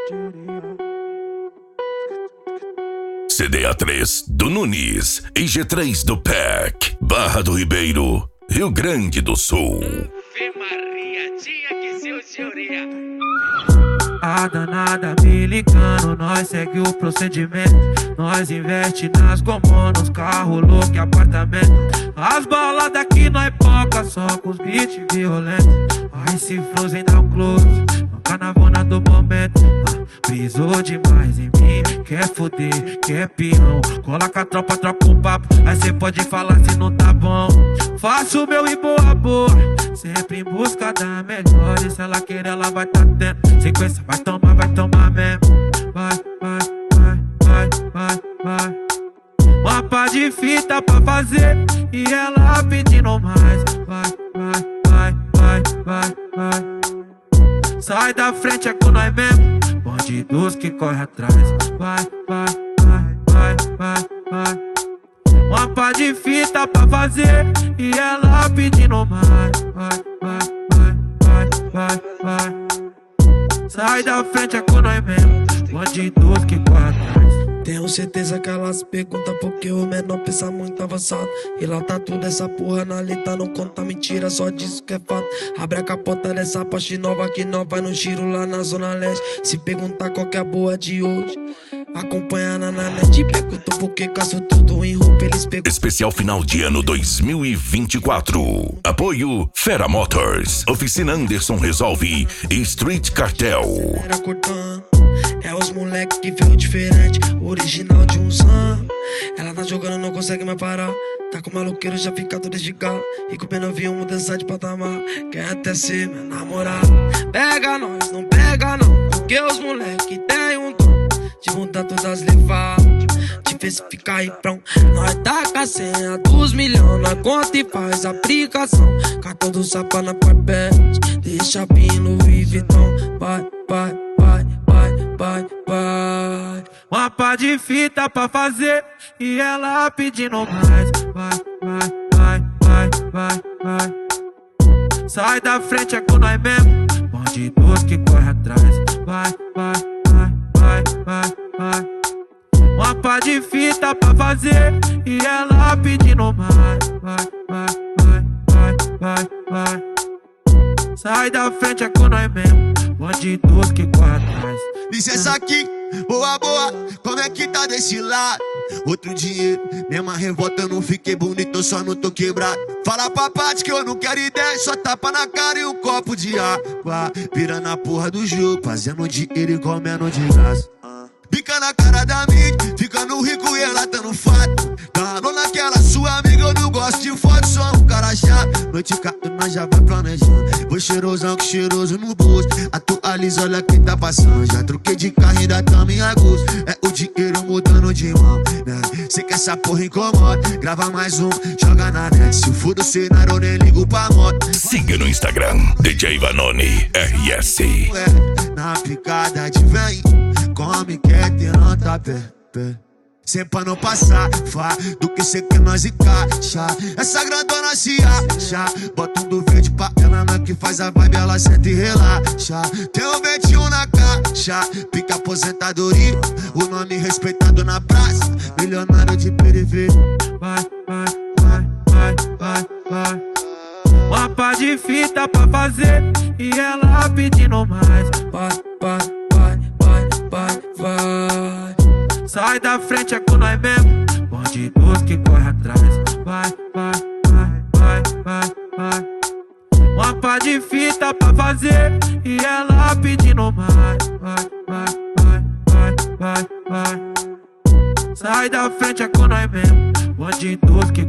CDA3 do Nunes e G3 do PEC, Barra do Ribeiro, Rio Grande do Sul. Maria, tinha que ser o senhoria. A danada me ligando, nós segue o procedimento. Nós investe nas gomos, nos carros loucos e apartamento. As baladas aqui nós poca, só com os beats violentos. Aí se Frozen dá um close, no carnavona do momento. Brisou demais em mim, quer foder, quer peão. Cola com a tropa, troca um papo, aí cê pode falar se não tá bom. Faço o meu e boa, boa, sempre em busca da melhor. E se ela querer, ela vai tá tendo. Sequência, vai tomar mesmo. Vai, vai, vai, vai, vai, vai. Uma pá de fita pra fazer e ela pedindo mais. Vai, vai, vai, vai, vai, vai. Sai da frente, é com nós mesmo. Bandidos que corre atrás. Vai, vai, vai, vai, vai, vai. Uma pá de fita pra fazer e ela pedindo mais. Vai, vai, vai, vai, vai, vai. Sai da frente, é com nós mesmo. Bandidos que corre atrás. Tenho certeza que elas perguntam porque o menor pensa muito avançado. E lá tá tudo essa porra na letra, não conta mentira, só disso que é fato. Abre a capota dessa Porsche nova que nós vai no giro lá na Zona Leste. Se perguntar qual que é a boa de hoje, acompanha na net. Pergunto por que caço tudo em roupa, eles perguntam. Especial final de ano 2024. Apoio Fera Motors, Oficina Anderson Resolve e Street Cartel. Era cortando, é os moleque que veio diferente, original de uns anos. Ela tá jogando, não consegue mais parar. Tá com maloqueiro, já fica todo desligado. E com pena vi mudança de patamar. Quer até ser meu namorado. Pega nós, não pega não, porque os moleque tem um dom de mudar todas as levadas, diversificar e pronto. Nós taca a senha dos milhões, nós conta e faz aplicação. Cartão do Sapa na Parpete, deixa pino e Vitão. Vai, vai, vai, vai, vai, vai. Uma pá de fita pra fazer e ela pedindo mais. Vai, vai, vai, vai, vai, vai. Sai da frente, é com nós mesmo. Bandidos que corre atrás. Vai, vai, vai, vai, vai, vai. Uma pá de fita pra fazer e ela pedindo mais. Vai, vai, vai, vai, vai, vai. Sai da frente, é com nós mesmo. Bandidos que corre atrás. Licença aqui, boa, boa, como é que tá desse lado? Outro dinheiro, mesma revolta, eu não fiquei bonito, eu só não tô quebrado. Fala pra parte que eu não quero ideia, só tapa na cara e um copo de água. Pira na porra do jogo, fazendo dinheiro e comendo de graça. Bica na cara da mídia, ficando rico e ela tá no fato. Calou naquela sua amiga, eu não gosto de foto, sou um cara chato. Noite cata, nós já vai planejando. Vou cheirosão, que cheiroso no bolso. Atualiza, olha quem tá passando. Já troquei de carro, ainda tamo em agosto. É o dinheiro mudando de mão, né? Sei que essa porra incomoda. Grava mais um, joga na net. Se for do cenário, eu nem ligo pra moto. Siga no Instagram, DJ Vanoni RS. Na picada de vem, come quer ter nota pé. Sempre pra não passar, fá, do que cê quer nós encaixa. Essa grandona se acha, bota um do verde pra ela, não é que faz a vibe, ela senta e relaxa. Tem um 21 na caixa, pica aposentadoria, o nome respeitado na praça, milionário de periferia. Vai, vai, vai, vai, vai, vai. Uma pá de fita pra fazer e ela pedindo mais. Vai, vai, vai, vai, vai, vai. Sai da frente, é com nós mesmo. Bandidos que corre atrás. Vai, vai, vai, vai, vai, vai. Uma pá de fita pra fazer e ela pedindo mais. Vai, vai, vai, vai, vai, vai. Sai da frente, é com nós mesmo. Bandidos que